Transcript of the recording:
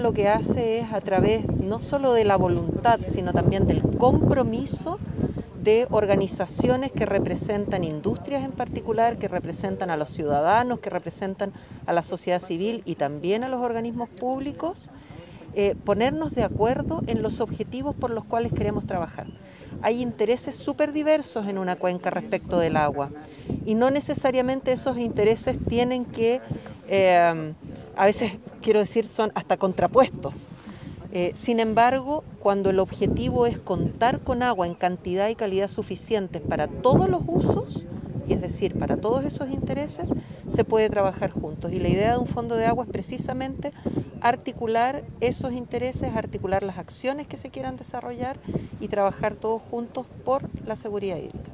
Lo que hace es, a través no solo de la voluntad, sino también del compromiso de organizaciones que representan industrias en particular, que representan a los ciudadanos, que representan a la sociedad civil y también a los organismos públicos, ponernos de acuerdo en los objetivos por los cuales queremos trabajar. Hay intereses súper diversos en una cuenca respecto del agua y no necesariamente esos intereses tienen que, a veces quiero decir, son hasta contrapuestos. Sin embargo, cuando el objetivo es contar con agua en cantidad y calidad suficientes para todos los usos, y es decir, para todos esos intereses, se puede trabajar juntos. Y la idea de un fondo de agua es precisamente articular esos intereses, articular las acciones que se quieran desarrollar y trabajar todos juntos por la seguridad hídrica.